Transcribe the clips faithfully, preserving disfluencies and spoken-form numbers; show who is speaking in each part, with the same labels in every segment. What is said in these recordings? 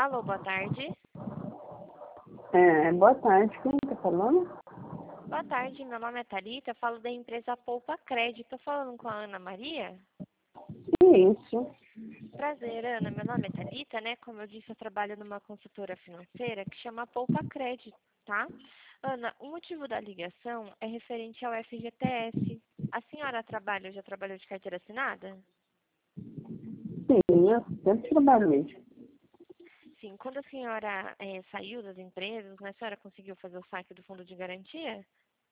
Speaker 1: Alô, boa tarde.
Speaker 2: É, boa tarde, quem está falando?
Speaker 1: Boa tarde, meu nome é Thalita, falo da empresa Poupa Crédito. Estou falando com a Ana Maria?
Speaker 2: Isso.
Speaker 1: Prazer, Ana. Meu nome é Thalita, né? Como eu disse, eu trabalho numa consultora financeira que chama Poupa Crédito, tá? Ana, o motivo da ligação é referente ao F G T S. A senhora trabalha, já trabalhou de carteira assinada?
Speaker 2: Sim, eu sempre trabalhei.
Speaker 1: Sim. Quando a senhora eh, saiu das empresas, né, a senhora conseguiu fazer o saque do fundo de garantia?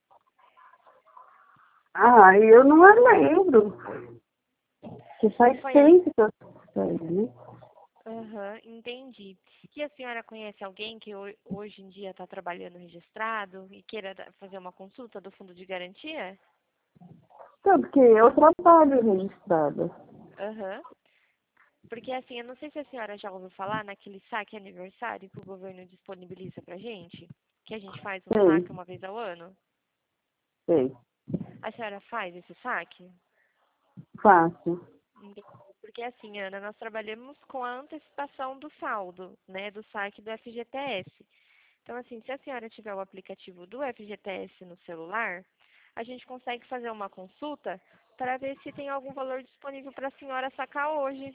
Speaker 2: Ah, eu não lembro. Que faz
Speaker 1: Foi a...
Speaker 2: tempo que eu saí, né?
Speaker 1: Aham, entendi. E a senhora conhece alguém que ho- hoje em dia está trabalhando registrado e queira da- fazer uma consulta do fundo de garantia?
Speaker 2: Então, porque eu trabalho registrada.
Speaker 1: Aham. Porque assim, eu não sei se a senhora já ouviu falar naquele saque aniversário que o governo disponibiliza pra gente, que a gente faz um
Speaker 2: Sei,
Speaker 1: saque uma vez ao ano.
Speaker 2: sei.
Speaker 1: A senhora faz esse saque?
Speaker 2: Fácil.
Speaker 1: Entendi. Porque assim, Ana, nós trabalhamos com a antecipação do saldo, né, do saque do F G T S. Então, assim, se a senhora tiver o aplicativo do F G T S no celular, a gente consegue fazer uma consulta para ver se tem algum valor disponível para a senhora sacar hoje.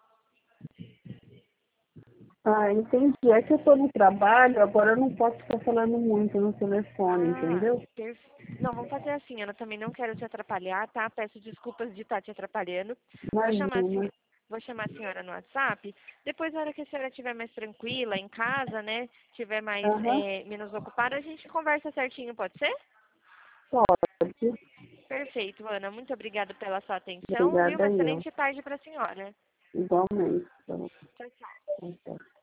Speaker 2: Ah, entendi. É que eu estou no trabalho, agora eu não posso ficar falando muito no telefone,
Speaker 1: Ah,
Speaker 2: entendeu?
Speaker 1: perfe... Não, vamos fazer assim, Ana. Também não quero te atrapalhar, tá? Peço desculpas de estar te atrapalhando. Vou chamar a
Speaker 2: Imagina.
Speaker 1: senhora, vou chamar a senhora no WhatsApp. Depois, na hora que a senhora estiver mais tranquila, em casa, né? Estiver mais
Speaker 2: Aham,
Speaker 1: eh, menos ocupada, a gente conversa certinho, pode ser?
Speaker 2: pode.
Speaker 1: Perfeito, Ana. Muito obrigada pela sua atenção e
Speaker 2: Obrigada
Speaker 1: uma
Speaker 2: eu.
Speaker 1: excelente tarde para a senhora.
Speaker 2: Igualmente. Então,
Speaker 1: Tchau, tchau.
Speaker 2: então.